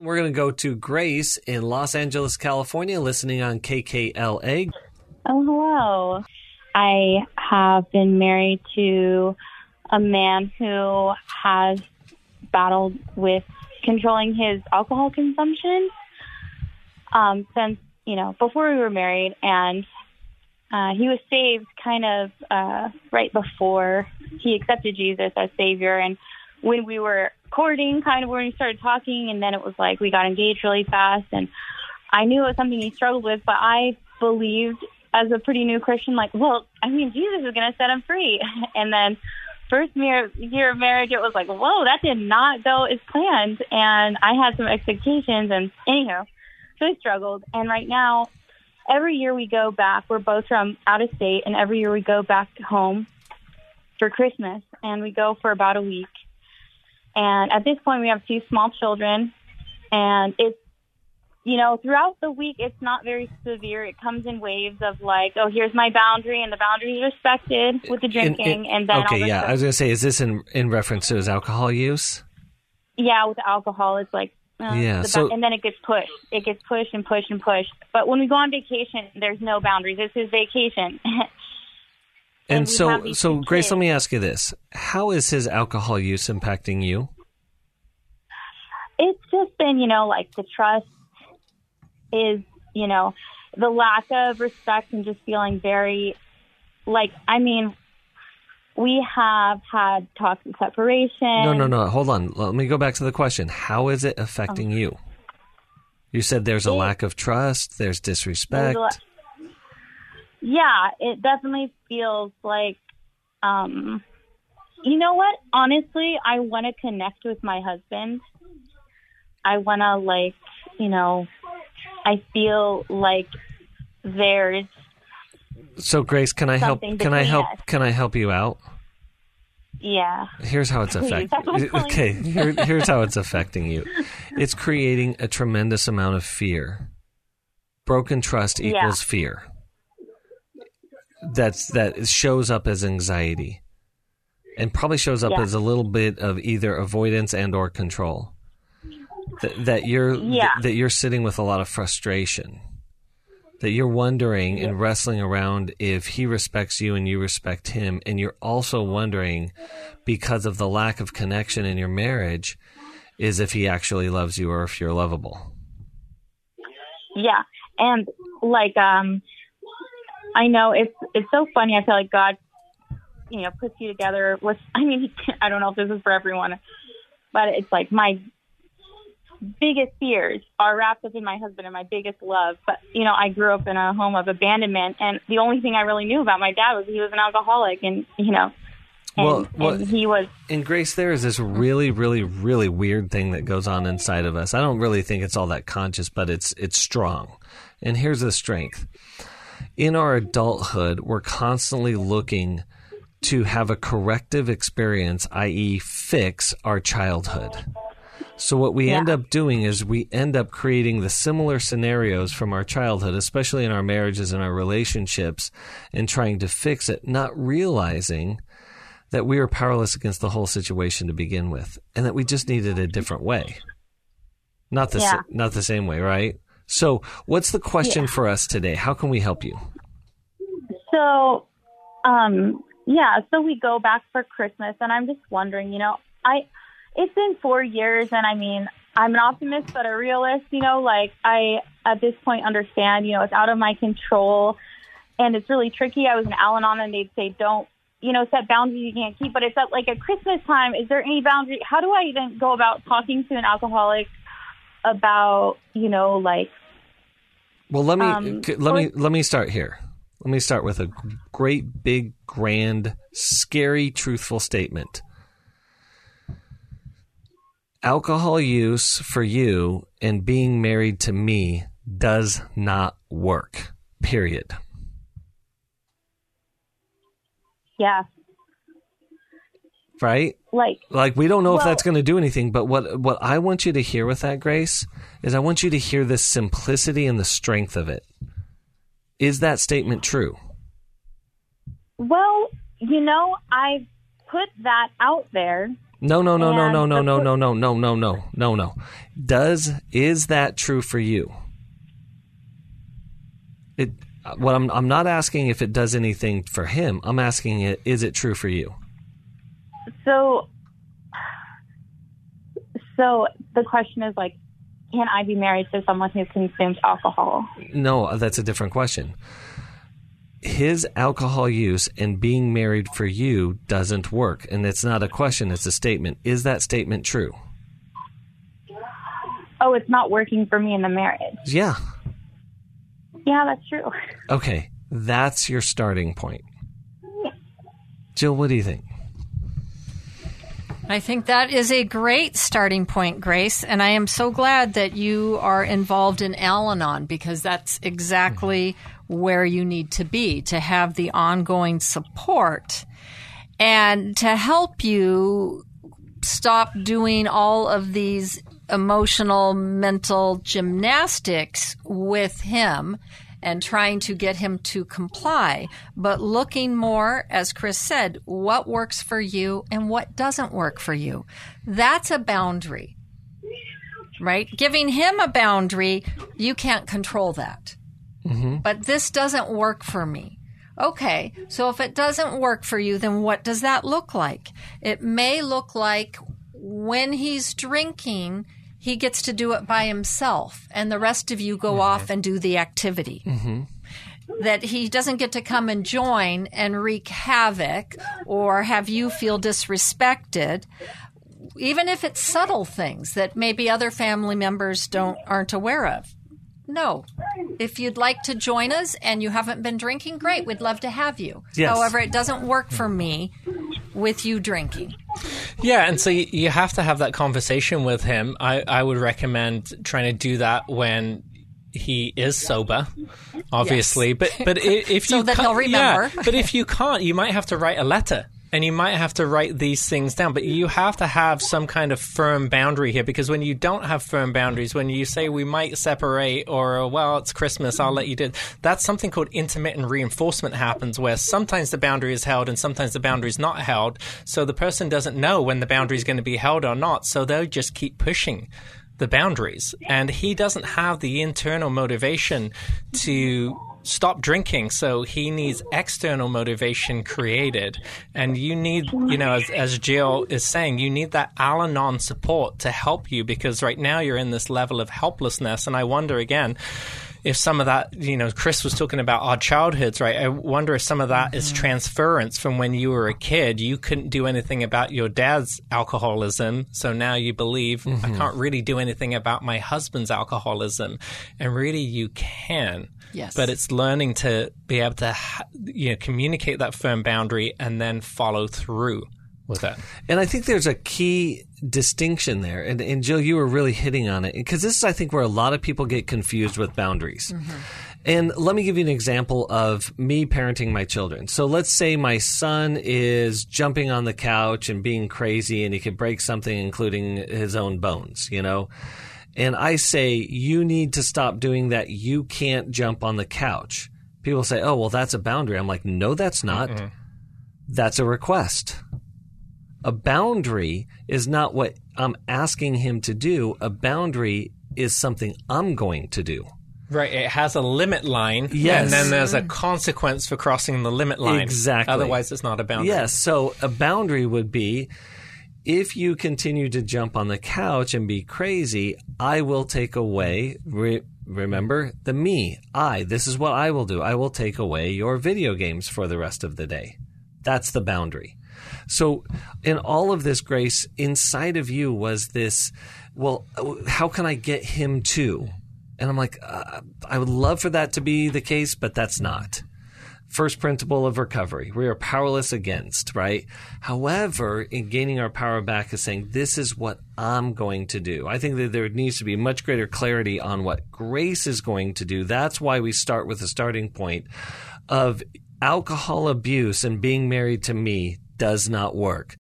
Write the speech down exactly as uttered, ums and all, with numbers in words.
We're going to go to Grace in Los Angeles, California, listening on K K L A. Oh, hello. I have been married to a man who has battled with controlling his alcohol consumption um, since, you know, before we were married. And uh, he was saved kind of uh, right before he accepted Jesus as Savior. And when we were courting, kind of when we started talking, and then it was like we got engaged really fast. And I knew it was something he struggled with, but I believed as a pretty new Christian, like, well, I mean, Jesus is going to set him free. And then first year, year of marriage, it was like, whoa, that did not go as planned. And I had some expectations. And anyhow, so I struggled. And right now, every year we go back, we're both from out of state, and every year we go back home for Christmas, and we go for about a week. And at this point, we have two small children, and it's, you know, throughout the week, it's not very severe. It comes in waves of like, oh, here's my boundary, and the boundary is respected with the drinking. In, in, and then okay, yeah, stuff. I was going to say, is this in, in reference to his alcohol use? Yeah, with the alcohol, it's like, uh, yeah, the so, ba- and then it gets pushed. It gets pushed and pushed and pushed. But when we go on vacation, there's no boundaries. This is vacation. and and so, so Grace, kids. let me ask you this. How is his alcohol use impacting you? It's just been, you know, like the trust is, you know, the lack of respect and just feeling very, like, I mean, we have had talks of separation. No, no, no. Hold on. Let me go back to the question. How is it affecting oh. you? You said there's a it, lack of trust, there's disrespect. There's a, yeah, it definitely feels like, um, you know what? Honestly, I want to connect with my husband. I want to, like, you know, I feel like there's So Grace, can I help can I help us. can I help you out? Yeah. Here's how it's affecting Okay, here, here's how it's affecting you. It's creating a tremendous amount of fear. Broken trust equals yeah. fear. That's that shows up as anxiety. And probably shows up yeah. as a little bit of either avoidance and or control. That, that you're yeah. th- that you're sitting with a lot of frustration, that you're wondering yeah. and wrestling around if he respects you and you respect him, and you're also wondering, because of the lack of connection in your marriage, is if he actually loves you or if you're lovable. Yeah, and like um, I know it's it's so funny. I feel like God, you know, puts you together with. I mean, I don't know if this is for everyone, but it's like my biggest fears are wrapped up in my husband and my biggest love. But, you know, I grew up in a home of abandonment, and the only thing I really knew about my dad was he was an alcoholic, and, you know, and, well, well, and he was... And Grace, there is this really, really, really weird thing that goes on inside of us. I don't really think it's all that conscious, but it's it's strong. And here's the strength. In our adulthood, we're constantly looking to have a corrective experience, that is fix our childhood. So what we yeah. end up doing is we end up creating the similar scenarios from our childhood, especially in our marriages and our relationships, and trying to fix it, not realizing that we were powerless against the whole situation to begin with, and that we just needed a different way. Not the, yeah. not the same way, right? So what's the question yeah. for us today? How can we help you? So, um, yeah, so we go back for Christmas, and I'm just wondering, you know, I... It's been four years, and I mean, I'm an optimist but a realist, you know, like I, at this point, understand, you know, it's out of my control, and it's really tricky. I was in Al-Anon, and they'd say, don't, you know, set boundaries you can't keep, but it's at like at Christmas time, is there any boundary? How do I even go about talking to an alcoholic about, you know, like... Well, let me, um, let me, let me start here. Let me start with a great, big, grand, scary, truthful statement. Alcohol use for you and being married to me does not work, period. Yeah. Right? Like, like we don't know well, if that's going to do anything, but what, what I want you to hear with that, Grace, is I want you to hear the simplicity and the strength of it. Is that statement true? Well, you know, I put that out there. No, no, no, no, And no, no, the- no, no, no, no, no, no, no, no. Does is that true for you? It. What I'm I'm not asking if it does anything for him. I'm asking it, is it true for you? So, so the question is like, can I be married to someone who consumes alcohol? No, that's a different question. His alcohol use and being married for you doesn't work. And it's not a question, it's a statement. Is that statement true? Oh, it's not working for me in the marriage. Yeah. Yeah, that's true. Okay. That's your starting point. Jill, what do you think? I think that is a great starting point, Grace, and I am so glad that you are involved in Al-Anon, because that's exactly where you need to be, to have the ongoing support and to help you stop doing all of these emotional, mental gymnastics with him and trying to get him to comply, but looking more, as Chris said, what works for you and what doesn't work for you. That's a boundary, right? Giving him a boundary, you can't control that. Mm-hmm. But this doesn't work for me. Okay, so if it doesn't work for you, then what does that look like? It may look like when he's drinking, he gets to do it by himself, and the rest of you go mm-hmm. off and do the activity. Mm-hmm. That he doesn't get to come and join and wreak havoc or have you feel disrespected, even if it's subtle things that maybe other family members don't aren't aware of. No. If you'd like to join us and you haven't been drinking, great. We'd love to have you. Yes. However, it doesn't work for me with you drinking. Yeah, and so you, you have to have that conversation with him. I, I would recommend trying to do that when he is sober, obviously. Yes. But but if, if so you that can't, he'll remember. Yeah, but if you can't, you might have to write a letter. And you might have to write these things down, but you have to have some kind of firm boundary here, because when you don't have firm boundaries, when you say we might separate or, well, it's Christmas, I'll let you do it, that's something called intermittent reinforcement happens, where sometimes the boundary is held and sometimes the boundary is not held. So the person doesn't know when the boundary is going to be held or not. So they'll just keep pushing the boundaries. And he doesn't have the internal motivation to stop drinking, so he needs external motivation created. And you need, you know, as, as Jill is saying, you need that Al-Anon support to help you, because right now you're in this level of helplessness. And I wonder again if some of that, you know, Chris was talking about our childhoods, right? I wonder if some of that mm-hmm. is transference from when you were a kid. You couldn't do anything about your dad's alcoholism, so now you believe, mm-hmm. I can't really do anything about my husband's alcoholism. And really you can. Yes. But it's learning to be able to, you know, communicate that firm boundary and then follow through with that. And I think there's a key distinction there. And, and Jill, you were really hitting on it, because this is, I think, where a lot of people get confused with boundaries. Mm-hmm. And let me give you an example of me parenting my children. So let's say my son is jumping on the couch and being crazy, and he could break something, including his own bones, you know? And I say, you need to stop doing that. You can't jump on the couch. People say, oh, well, that's a boundary. I'm like, no, that's not. Mm-mm. That's a request. A boundary is not what I'm asking him to do. A boundary is something I'm going to do. Right. It has a limit line. Yes. And then there's a consequence for crossing the limit line. Exactly. Otherwise, it's not a boundary. Yes. So a boundary would be, if you continue to jump on the couch and be crazy, I will take away, re- remember, the me, I. This is what I will do. I will take away your video games for the rest of the day. That's the boundary. So in all of this, Grace, inside of you was this, well, how can I get him to? And I'm like, uh, I would love for that to be the case, but that's not. First principle of recovery. We are powerless against, right? However, in gaining our power back is saying, this is what I'm going to do. I think that there needs to be much greater clarity on what Grace is going to do. That's why we start with the starting point of alcohol abuse and being married to me does not work.